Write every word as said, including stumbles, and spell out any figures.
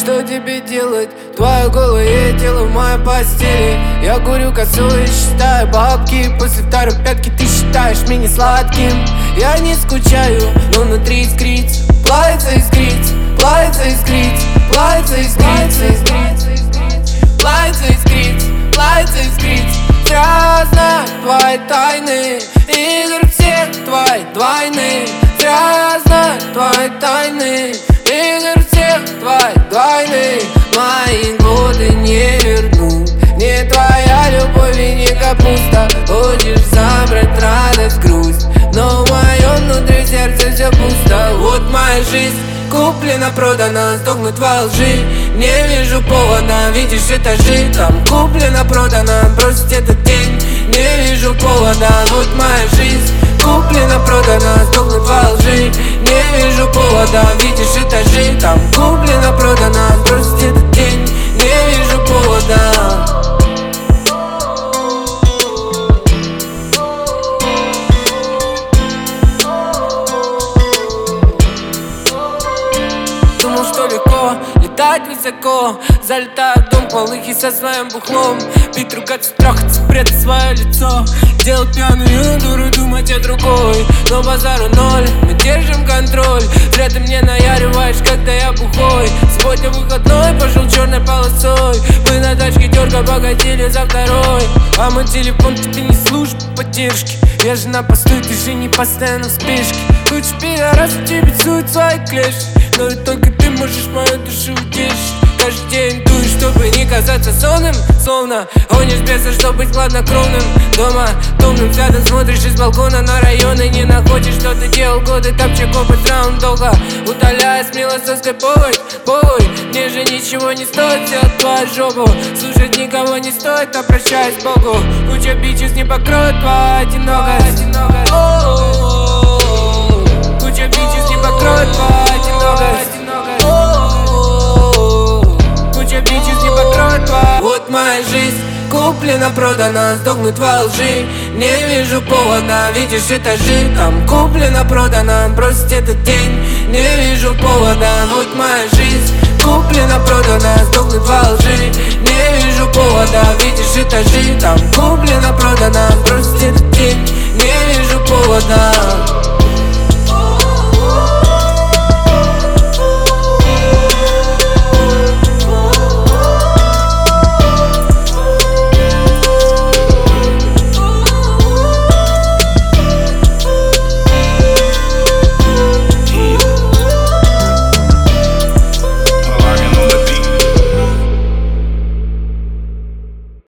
что тебе делать? Твое голое тело в моей постели. Я курю косу и считаю бабки. После второй пятки ты считаешь меня сладким. Я не скучаю, но внутри искрится. Плавится искрится, плавится искрится, плавится искрится, плавится искрится, плавится искрится. Зря знаю твои тайны, игр всех твои двойны. Зря знаю твои тайны, игр всех твои двойны. Мои годы не вернут, не твоя любовь и не капуста. Хочешь забрать радость, грусть, но в моем внутри сердце все пусто. Вот моя жизнь куплена, продана, сдохнуть во лжи. Не вижу повода, видишь этажи. Там куплена, продана, бросить этот день. Не вижу повода, вот моя жизнь куплена, продана, сдохнуть во лжи. Не вижу повода, видишь этажи. Там куплена, продана, бросить этот день. Не вижу повода. Думал, что легко летать высоко, залетаю в дом полыхи со своим бухлом. Пить, ругаться, трахаться, прятать свое лицо, делать пьяную дуру, думать о другой. Но базару ноль, мы держим контроль. Зря ты мне наяриваешь, когда я бухой. Сегодня выходной, пошел черной полосой. Мы на тачке дерга погодили за второй. А мой телефон тебе не служит поддержки. Я же на посту, ты же не постоянно в спешке. Лучше пидорас, тебе сует свои клеши. Но и только ты можешь мою душу утешить. Каждый день дуешь, чтобы не казаться сонным. Словно гонишь беса, чтобы быть хладнокровным. Дома томным взглядом смотришь из балкона на районы. Не находишь, что ты делал годы, топчек опыт раунд долго. Удаляя смело соской повой, повой. Мне же ничего не стоит сделать твою жопу. Слушать никого не стоит, обращаясь к Богу. Куча бичес не покроет твою одинокость. Куча бичес не покроет твою одинокость. Куча бичес не покроет твою. Вот моя жизнь куплена, продана, сдохнуть во лжи. Не вижу повода, видишь этажи. Там куплена, продана, бросить этот день. Не вижу повода, вот моя жизнь куплена, продана, сдохнуть во лжи. Не вижу повода, видишь этажи. Там куплена, продана, бросить этот день. Не вижу повода.